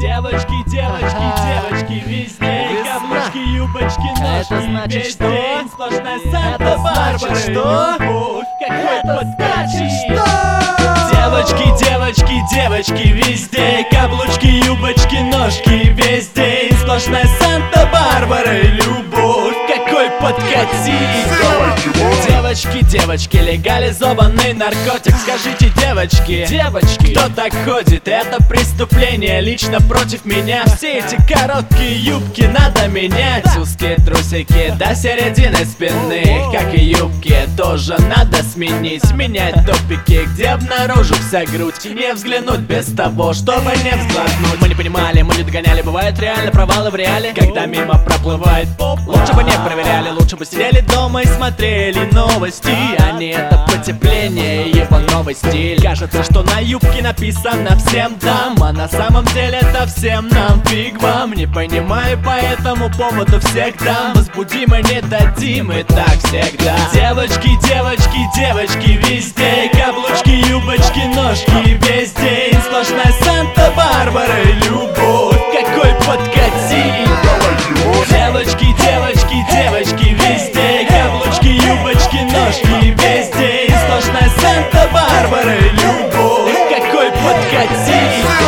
Девочки, девочки, девочки, везде каблучки, юбочки, ножки, весь день сплошная Санта-Барбара. Что? Любовь, какой подкачи. Девочки, Девочки, девочки, везде каблучки, юбочки, ножки, весь день сплошная Санта-Барбара. Любовь, какой подкати. Девочки, девочки, легализованный наркотик. Скажите, девочки, кто так ходит? Это преступление лично против меня. Все эти короткие юбки надо менять. Узкие трусики до середины спины, как и юбки, тоже надо сменить. Менять топики, где обнаружился грудь. Не взглянуть без того, чтобы не взглотнуть. Мы не понимали, мы не догоняли. Бывают реально провалы в реале, когда мимо проплывает поп. Лучше бы не проверяли, лучше бы сидели дома и смотрели новости, а не это потепление и его новый стиль. Кажется, что на юбке написано всем дам, а на самом деле это всем нам, фиг вам. Не понимаю по этому поводу всех дам. Возбудим и не дадим, и так всегда. Девочки, девочки, девочки, везде каблучки, юбочки, ножки, весь день сплошная Санта-Барбара. Любовь, какой подкати. Девочки, девочки, девочки, везде каблучки, юбочки, ножки, весь день сплошная Санта-Барбара. Любовь, какой подкати.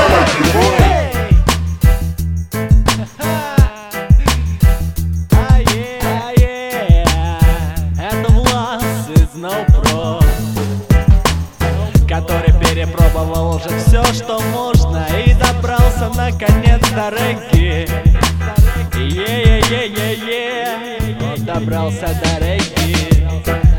Это Влас из No Pro, который перепробовал уже все, что можно, и добрался наконец до регги. Он добрался до регги.